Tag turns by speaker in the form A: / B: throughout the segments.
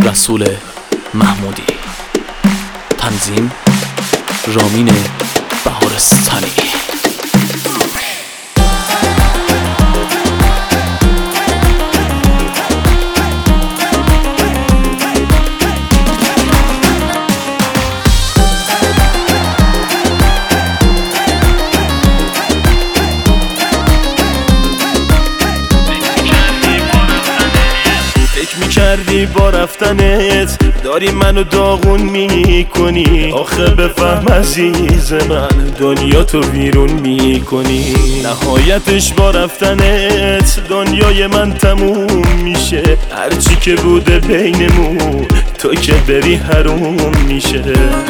A: رسول محمودی. تنظیم رامین بهارستانی.
B: کردی با رفتنت داری منو داغون میکنی، آخه بفهم عزیز من دنیا تو ویرون میکنی. نهایتش با رفتنت دنیای من تموم میشه، هرچی که بوده بینمون تو که بری حروم میشه.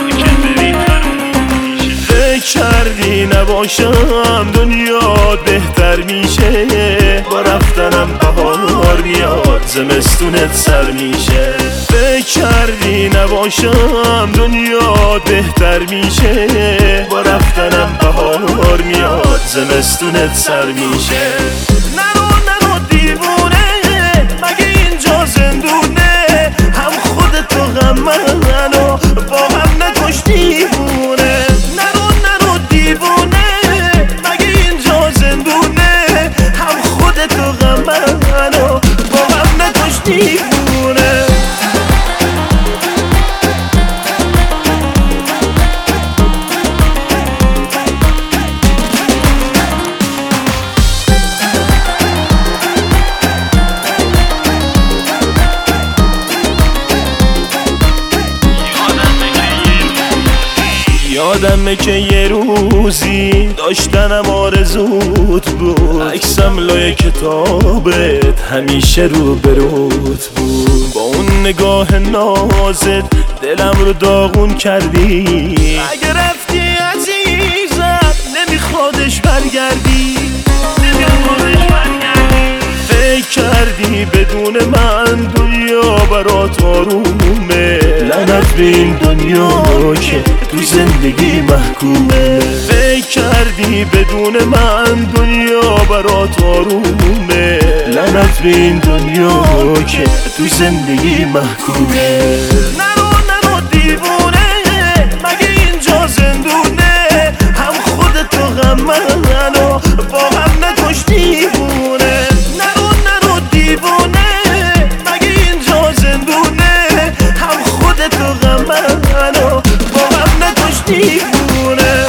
B: فکر کردی نباشم دنیا بهتر میشه، با رفتنم بهار میاد زمستونت سر میشه. فکر کردی نباشم دنیا بهتر میشه، با رفتنم بهار میاد زمستونت سر میشه. نرو دیوونه، مگه اینجا زندونه؟ هم خودتو غم منو با هم نکش دیوونه. نرو دیوونه، مگه اینجا زندونه؟ هم خودتو غم منو با هم نکش دیوونه. یادمه که یه روزی داشتنم آرزوت بود، عکسم لای کتابت همیشه رو بروت بود. با اون نگاه نازت دلم رو داغون کردی، اگه رفتی عزیزم نمیخوادش برگردی. فکر کردی بدون من دنیا برات آرومه، لعنت به این دنیا که تو زندگی محکومه. فکر کردی بدون من دنیا برات آرومه، لعنت به این دنیا که تو زندگی محکومه. نرو دیوونه، مگه اینجا زندونه؟ هم خودتو غم منو با هم نکش دیوونه. نرو دیوونه، مگه اینجا زندونه؟ هم خودتو غم منو با هم نکش دیوونه.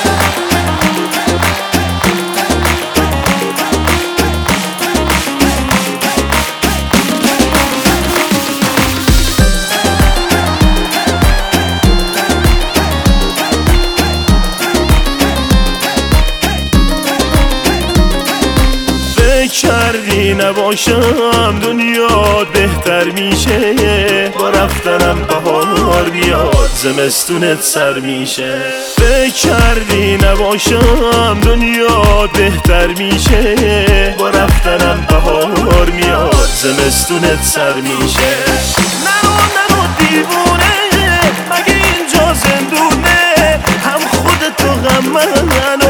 B: کردی نباشم دنیا بهتر میشه، با رفتنم بهار میاد زمستونت سر میشه. فکر کردی نباشم دنیا بهتر میشه، با رفتنم بهار میاد زمستونت سر میشه. نرو دیوونه، مگه اینجا زندونه؟ هم خودتو غم منو